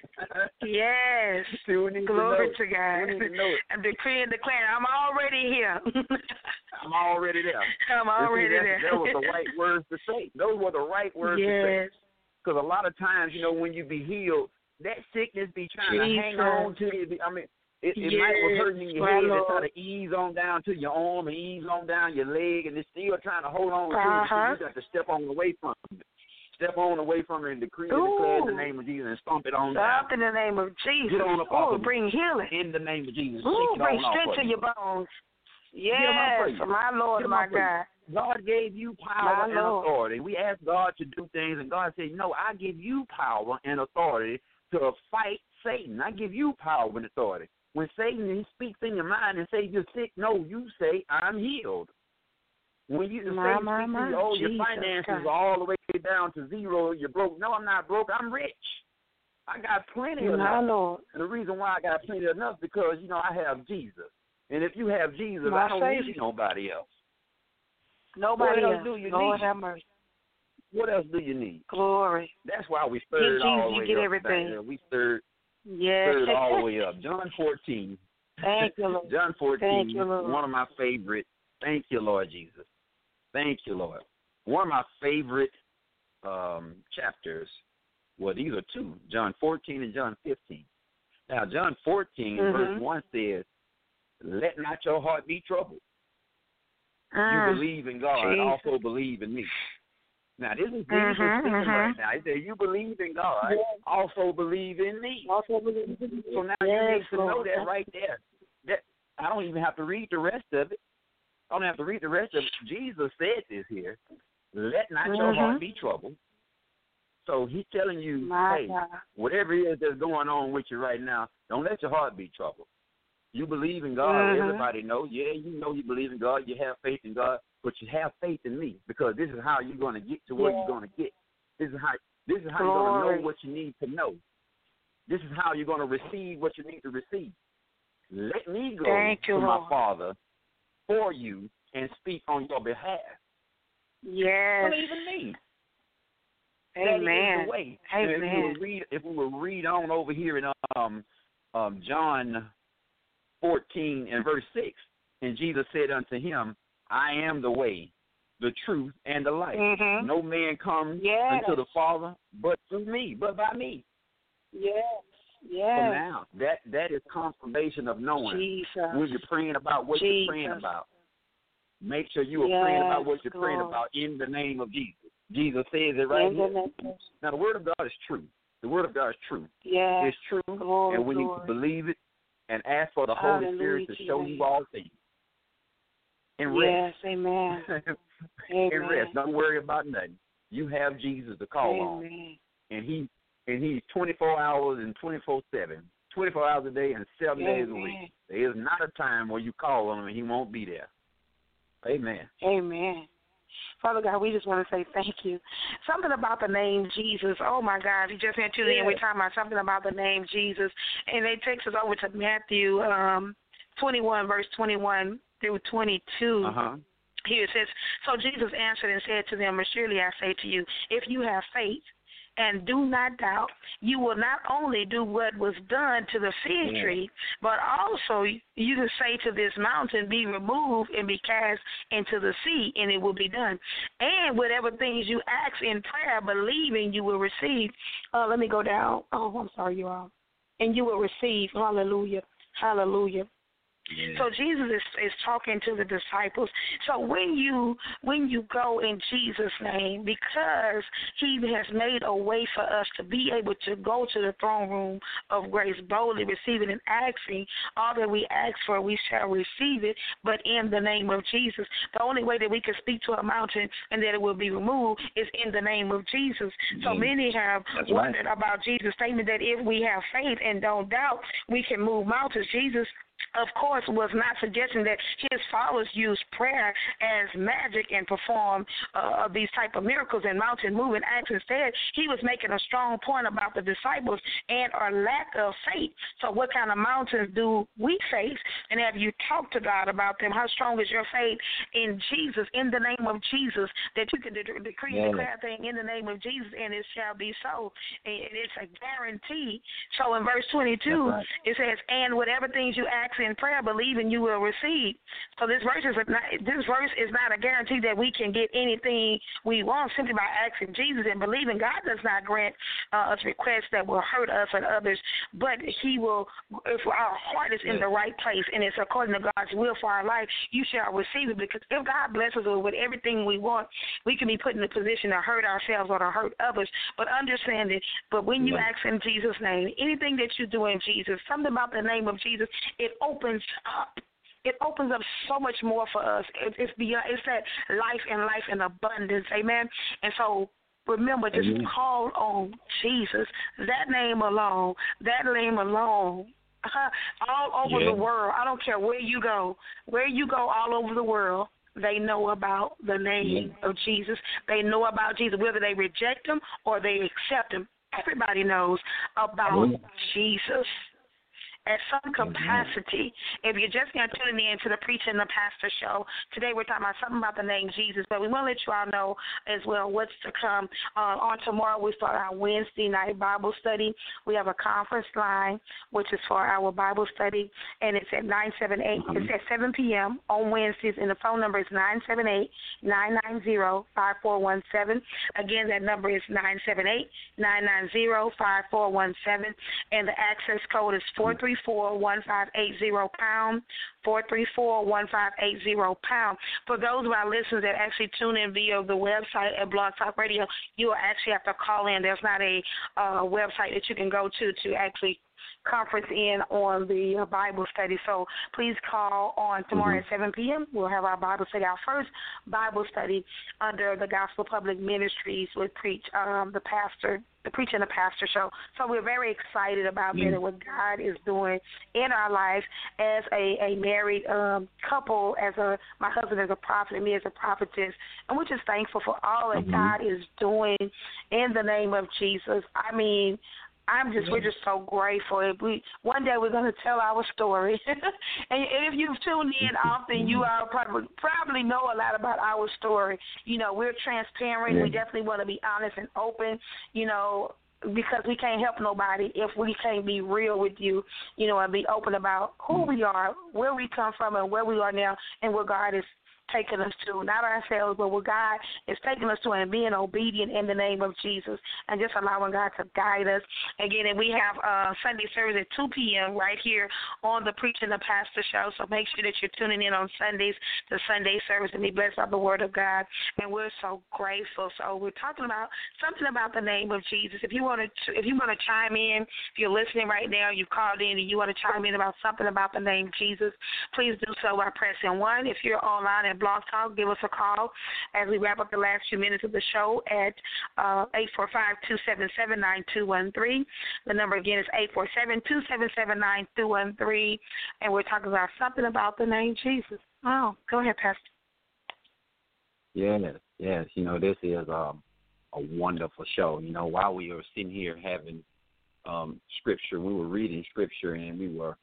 Yes. See, we need Glory to God. We need to know it. I'm decreeing, declaring, I'm already here. I'm already there. I'm already there. That was the right words to say. Those were the right words to say. Because a lot of times, you know, when you be healed, that sickness be trying to hang on to you. I mean, it might be hurting in your head and try to ease on down to your arm and ease on down your leg, and it's still trying to hold on to it. So you got to step on away from it. Step on away from it and decree and declare in the name of Jesus and stomp it on down. Stomp in the name of Jesus. Get on up off of bring healing. In the name of Jesus. Bring strength to your bones. Yes, my Lord, my God. God gave you power and authority. We asked God to do things, and God said, no, I give you power and authority to fight Satan. I give you power and authority. When Satan, he speaks in your mind and say you're sick, no, you say, I'm healed. When you say your finances are all the way down to zero, you're broke. No, I'm not broke. I'm rich. I got plenty enough. And the reason why I got plenty enough is because, you know, I have Jesus. And if you have Jesus, I don't need nobody else. Nobody else. Do you Lord need? Have mercy. What else do you need? Glory. That's why we stirred all the way up. You get everything. We stirred all the way up. John 14. Thank you, Lord. John 14, Thank you, Lord. One of my favorite. Thank you, Lord Jesus. Thank you, Lord. One of my favorite chapters. Well, these are two, John 14 and John 15. Now, John 14, verse 1 says, let not your heart be troubled. You believe in God, also believe in me. Now, this is Jesus speaking right now. He said, you believe in God, also believe in me. Also believe in me. So now you need to know that right there. That I don't even have to read the rest of it. I don't have to read the rest of it. Jesus said this here. Let not your heart be troubled. So he's telling you, hey, whatever it is that's going on with you right now, don't let your heart be troubled. You believe in God. Everybody knows. Yeah, you know you believe in God. You have faith in God. But you have faith in me, because this is how you're going to get to where you're going to get. This is how you're going to know what you need to know. This is how you're going to receive what you need to receive. Let me go to my Father for you and speak on your behalf. Yes. Believe in me. Amen. That is the way. Amen. If we will read on over here in John 14 and verse 6, and Jesus said unto him, I am the way, the truth, and the life. No man comes unto the Father but through me, but by me. Yes. So now, that is confirmation of knowing when you're praying about what you're praying about. Make sure you are praying about what you're praying about in the name of Jesus. Jesus says it right here. Now, the Word of God is true. The Word of God is true. It's true, and we need to believe it and ask for the Holy Spirit to show you all things. And rest. Amen. And rest. Don't worry about nothing. You have Jesus to call on. And he's 24 hours and 24/7. 24 hours a day and 7 days a week. There is not a time where you call on him and he won't be there. Amen. Amen. Father God, we just want to say thank you. Something about the name Jesus. Oh, my God. You just mentioned it, and we're talking about something about the name Jesus. And it takes us over to Matthew 21, verse 21 through 22. Here it says, so Jesus answered and said to them, surely I say to you, if you have faith and do not doubt, you will not only do what was done to the fig tree, but also you can say to this mountain, be removed and be cast into the sea, and it will be done. And whatever things you ask in prayer, believing you will receive. Let me go down. Oh, I'm sorry, you all. And you will receive. Hallelujah. Hallelujah. Yeah. So Jesus is talking to the disciples. So when you go in Jesus' name, because he has made a way for us to be able to go to the throne room of grace boldly, receiving and asking, all that we ask for, we shall receive it, but in the name of Jesus. The only way that we can speak to a mountain and that it will be removed is in the name of Jesus. So many have wondered about Jesus' statement that if we have faith and don't doubt, we can move mountains. Jesus, of course, was not suggesting that his followers use prayer as magic and perform these type of miracles and mountain moving acts. Instead, he was making a strong point about the disciples and our lack of faith. So what kind of mountains do we face? And have you talked to God about them? How strong is your faith in Jesus, in the name of Jesus, that you can decree and declare a thing in the name of Jesus, and it shall be so. And it's a guarantee. So in verse 22, it says, and whatever things you ask in prayer, believing you will receive. So this verse is not a guarantee that we can get anything we want simply by asking Jesus and believing. God does not grant us requests that will hurt us and others, but he will, if our heart is in the right place and it's according to God's will for our life, you shall receive it. Because if God blesses us with everything we want, we can be put in a position to hurt ourselves or to hurt others. But understand it, but when you ask in Jesus' name, anything that you do in Jesus, something about the name of Jesus, it opens up. It opens up so much more for us. It's beyond. It's that life and life in abundance. Amen. And so remember, just call on Jesus. That name alone. All over the world. I don't care where you go. Where you go, all over the world, they know about the name of Jesus. They know about Jesus, whether they reject him or they accept him. Everybody knows about Jesus. At some capacity, if you're just now tuning in to the Preacher and the Pastor show, today we're talking about something about the name Jesus, but we want to let you all know as well what's to come. On tomorrow, we start our Wednesday night Bible study. We have a conference line, which is for our Bible study, and it's at 978. It's at 7 p.m. on Wednesdays, and the phone number is 978-990-5417. Again, that number is 978-990-5417, and the access code is 434. 434-1580 434-1580 For those of our listeners that actually tune in via the website at Blog Talk Radio, you will actually have to call in. There's not a website that you can go to actually conference in on the Bible study. So please call on tomorrow at 7 p.m. We'll have our Bible study, our first Bible study under the Gospel Public Ministries with the Preach and the Pastor show. So we're very excited about that and what God is doing in our life as a married couple, my husband is a prophet and me as a prophetess, and we're just thankful for all that God is doing in the name of Jesus. I mean, we're just so grateful. One day we're going to tell our story. and if you've tuned in often, you all probably know a lot about our story. You know, we're transparent. We definitely want to be honest and open, you know, because we can't help nobody if we can't be real with you, you know, and be open about who we are, where we come from, and where we are now, and where God is taking us to, not ourselves, but where God is taking us to, and being obedient in the name of Jesus, and just allowing God to guide us. Again, and we have Sunday service at 2 p.m. right here on the Preach and the Pastor show, so make sure that you're tuning in on Sundays, the Sunday service, and be blessed by the Word of God, and we're so grateful. So we're talking about something about the name of Jesus. If you want to chime in, if you're listening right now, you called in and you want to chime in about something about the name Jesus, please do so by pressing 1. If you're online at Blog Talk, give us a call as we wrap up the last few minutes of the show at 845-277-9213. The number again is 847-277-9213, and we're talking about something about the name Jesus. Oh, go ahead, Pastor. Yes. You know, this is a wonderful show. You know, while we were sitting here having Scripture, we were reading Scripture, and we were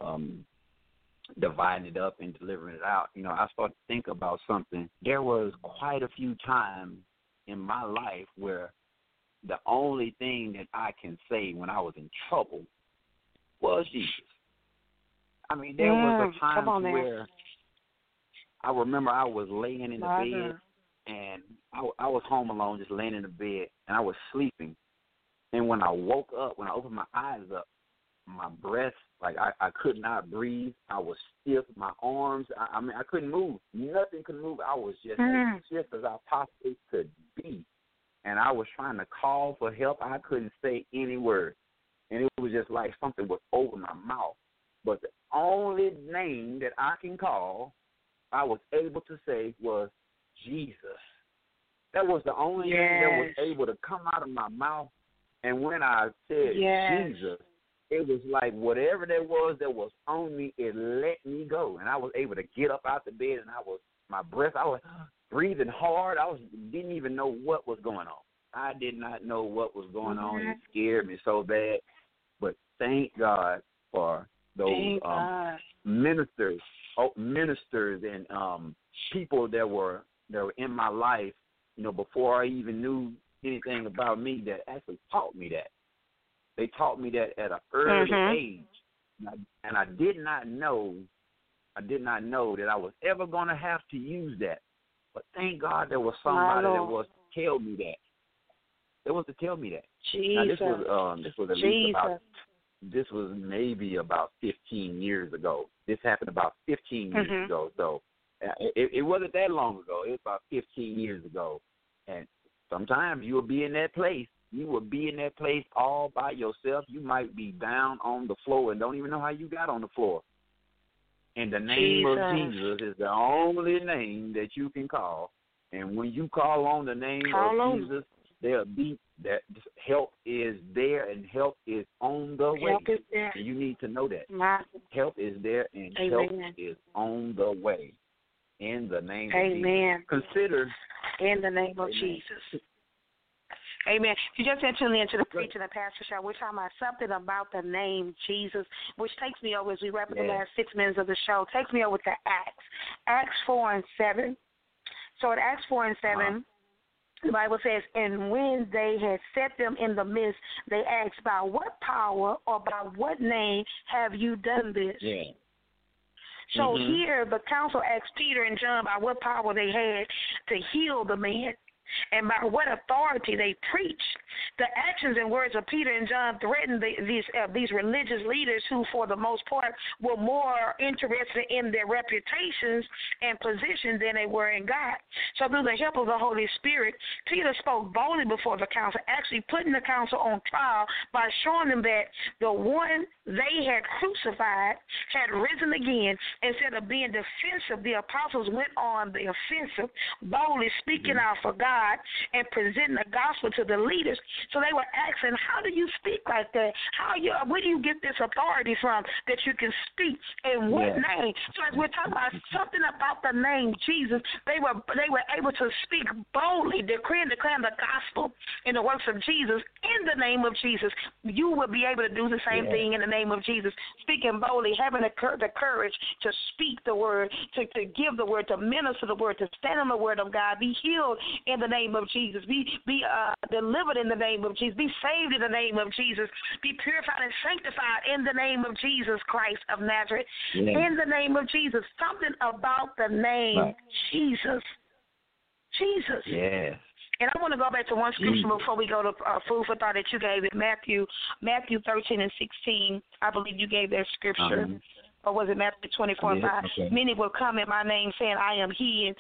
dividing it up and delivering it out. You know, I started to think about something. There was quite a few times in my life where the only thing that I can say when I was in trouble was Jesus. I mean, there was a time where I remember I was laying in the bed, and I was home alone, just laying in the bed, and I was sleeping. And when I woke up, when I opened my eyes up, my breath, like I could not breathe. I was stiff. My arms, I mean, I couldn't move. Nothing could move. I was just as stiff as I possibly could be. And I was trying to call for help. I couldn't say any word. And it was just like something was over my mouth. But the only name that I can call, I was able to say, was Jesus. That was the only name that was able to come out of my mouth. And when I said Jesus, it was like whatever there was on me, it let me go. And I was able to get up out the bed, and I was breathing hard. Didn't even know what was going on. I did not know what was going on. It scared me so bad. But thank God for those ministers and people that were in my life, you know, before I even knew anything about me, that actually taught me that. They taught me that at an early age, and I did not know that I was ever going to have to use that. But thank God there was somebody that was to tell me that. There was to tell me that. Jesus. Now, this was at least this was maybe about 15 years ago. This happened about 15 years ago. So it wasn't that long ago. It was about 15 years ago. And sometimes you will be in that place. You will be in that place all by yourself. You might be down on the floor and don't even know how you got on the floor. And the name of Jesus is the only name that you can call. And when you call on the name of Jesus, there'll be that help is there, and help is on the way. Help is there. And you need to know that. Help is there, and help is on the way. In the name of Jesus. Consider. In the name of Jesus. Amen. If you just tuned in to the Preach and the Pastor show, we're talking about something about the name Jesus, which takes me over, as we wrap up the last 6 minutes of the show, takes me over to Acts 4 and 7. So in Acts 4 and 7, the Bible says, and when they had set them in the midst, they asked, by what power or by what name have you done this? Yeah. So here the council asked Peter and John by what power they had to heal the man. and by what authority they preached. The actions and words of Peter and John threatened these religious leaders who, for the most part, were more interested in their reputations and positions than they were in God. So through the help of the Holy Spirit, Peter spoke boldly before the council, actually putting the council on trial by showing them that the one they had crucified had risen again. Instead of being defensive, the apostles went on the offensive, boldly speaking out for God and presenting the gospel to the leaders. So they were asking, how do you speak like that? Where do you get this authority from that you can speak in what name? So as we're talking about something about the name Jesus, they were able to speak boldly, decree and declare the gospel in the works of Jesus in the name of Jesus. You will be able to do the same thing in the name of Jesus, speaking boldly, having the courage to speak the word, to give the word, to minister the word, to stand on the word of God, be healed in the name of Jesus, be delivered in the name of Jesus, be saved in the name of Jesus, be purified and sanctified in the name of Jesus Christ of Nazareth, in the name of Jesus. Something about the name Jesus. Jesus. Yes. And I want to go back to one scripture before we go to food for thought that you gave it, Matthew 13 and 16. I believe you gave that scripture. Or was it Matthew 24 and 5? Okay. Many will come in my name saying, I am he,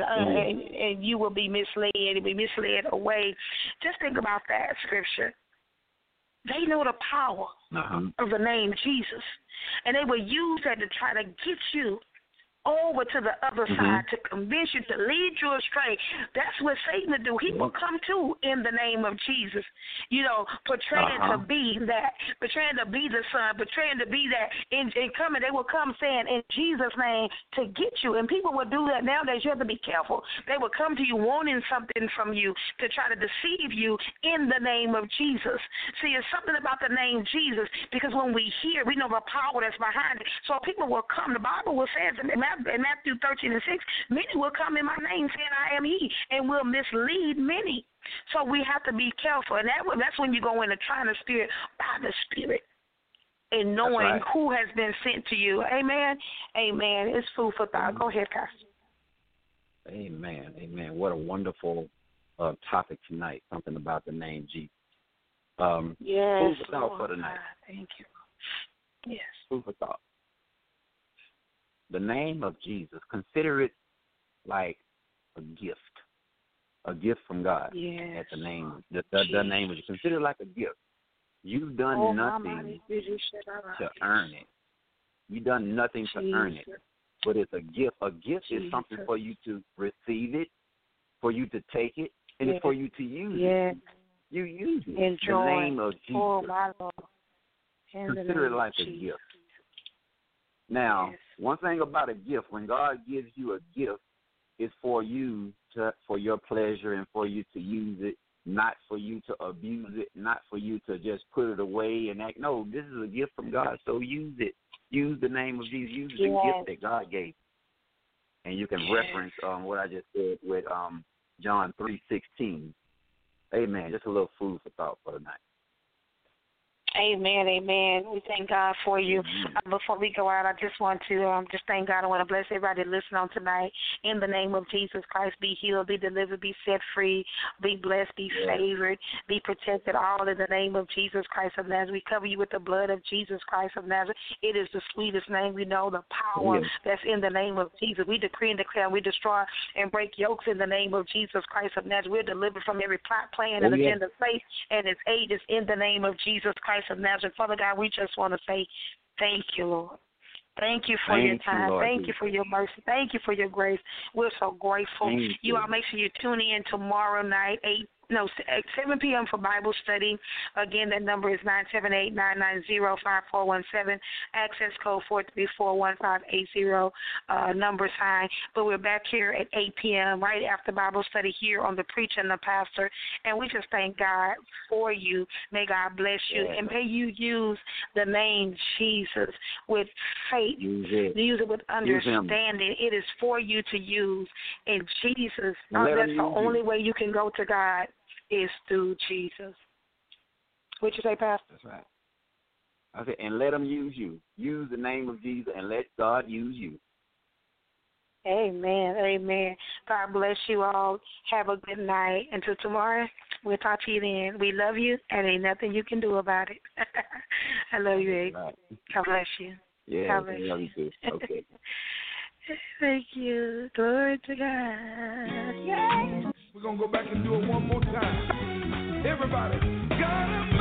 and you will be misled and be misled away. Just think about that scripture. They know the power of the name Jesus, and they will use that to try to get you over to the other side, to convince you, to lead you astray. That's what Satan will do. He will come to in the name of Jesus, portraying to be that, portraying to be the Son, portraying to be that. And coming, they will come saying in Jesus' name to get you. And people will do that nowadays. You have to be careful. They will come to you wanting something from you to try to deceive you in the name of Jesus. See, it's something about the name Jesus, because when we hear, we know the power that's behind it. So people will come. The Bible will say in Matthew 13 and 6, many will come in my name saying I am he, and will mislead many. So we have to be careful, and that's when you go into trying the Spirit by the Spirit and knowing who has been sent to you. Amen. Amen. It's food for thought. Go ahead, Pastor. Amen. Amen. What a wonderful topic tonight, something about the name Jesus. Yes. Food for thought for tonight. Thank you. Yes. Food for thought. The name of Jesus, consider it like a gift from God. Yes. At the name, the name of Jesus. Consider it like a gift. You've done nothing to earn it. You've done nothing to earn it, but it's a gift. A gift is something for you to receive it, for you to take it, and it's for you to use it. You use it. Enjoy. The name of Jesus. Oh, my Lord. Consider it like a gift. Now, one thing about a gift, when God gives you a gift, it's for you for your pleasure and for you to use it, not for you to abuse it, not for you to just put it away and act. No, this is a gift from God, so use it. Use the name of Jesus. Use the gift that God gave. And you can reference what I just said with John 3:16. Amen. Just a little food for thought for tonight. Amen, amen. We thank God for you. Before we go out, I just want to just thank God. I want to bless everybody listening on tonight. In the name of Jesus Christ, be healed, be delivered, be set free, be blessed, be favored, be protected, all in the name of Jesus Christ of Nazareth. We cover you with the blood of Jesus Christ of Nazareth. It is the sweetest name. We know the power that's in the name of Jesus. We decree and declare, we destroy and break yokes in the name of Jesus Christ of Nazareth. We're delivered from every plot, plan, and agenda of faith and its agents in the name of Jesus Christ of Nazareth. Father God, we just want to say thank you, Lord. Thank you for your time. Thank you for your mercy. Thank you for your grace. We're so grateful. You all make sure you tune in tomorrow night, 7 p.m. for Bible study. Again, that number is 978-990-5417. Access code 434-1580, number sign. But we're back here at 8 p.m. right after Bible study here on The Preacher and the Pastor. And we just thank God for you. May God bless you. And may you use the name Jesus with faith. Use it with understanding. It is for you to use. And Jesus, that's the only way you can go to God. Is through Jesus. What you say, Pastor? That's right. I said, and let them use you. Use the name of Jesus and let God use you. Amen. Amen. God bless you all. Have a good night. Until tomorrow, we'll talk to you then. We love you, and ain't nothing you can do about it. I love you, Abe. Right. God bless you. Yeah, God bless I love you too. Okay. Thank you. Glory to God. Yes. We're going to go back and do it one more time. Everybody, God